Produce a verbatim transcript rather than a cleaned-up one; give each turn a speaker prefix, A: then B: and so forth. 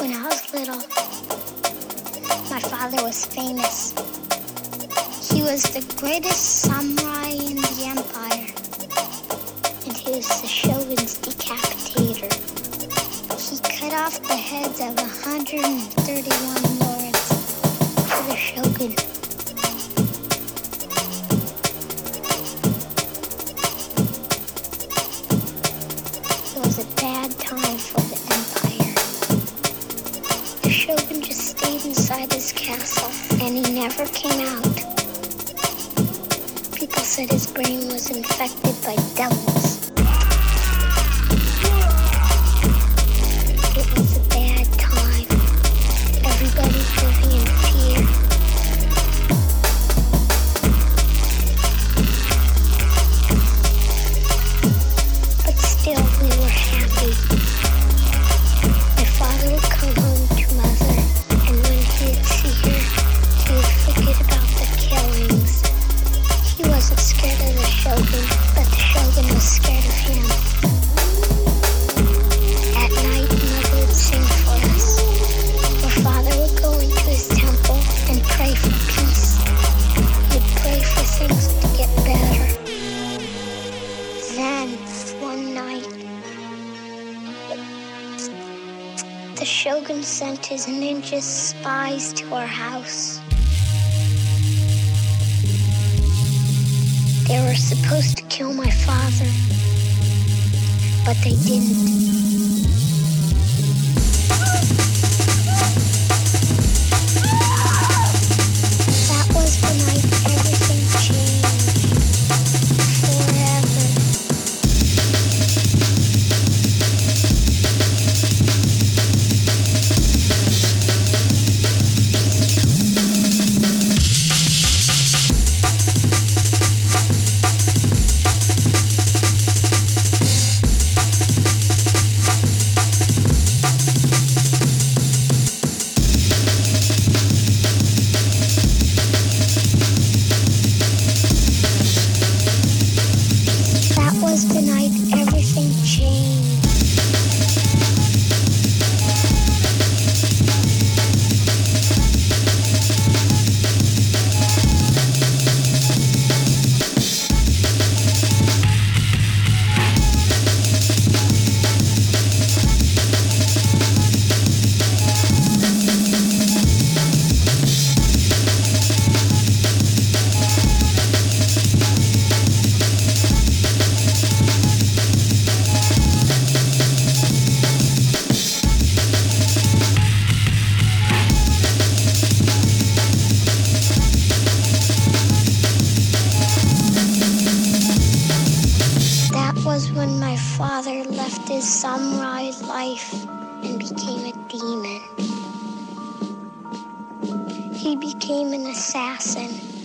A: When I was little, my father was famous. He was the greatest samurai in the empire, and he was the shogun's decapitator. He cut off the heads of one hundred thirty-one lords for the shogun. It was a bad time for the empire. The shogun just stayed inside his castle, and he never came out. People said his brain was infected by devils. It was a bad time. Everybody living in fear. But still, we were happy. My father would come home to mother, and when he'd see her, he would forget about the killings. He wasn't scared of the shogun, but the shogun was scared of him. At night, mother would sing for us. Our father would go into his temple and pray for peace. He'd pray for things to get better. Then, one night, the shogun sent his ninja spies to our house. They were supposed to kill my father, but they didn't. That was the night everything changed forever. That was the night everything changed. That was when my father left his samurai life and became a demon. He became an assassin.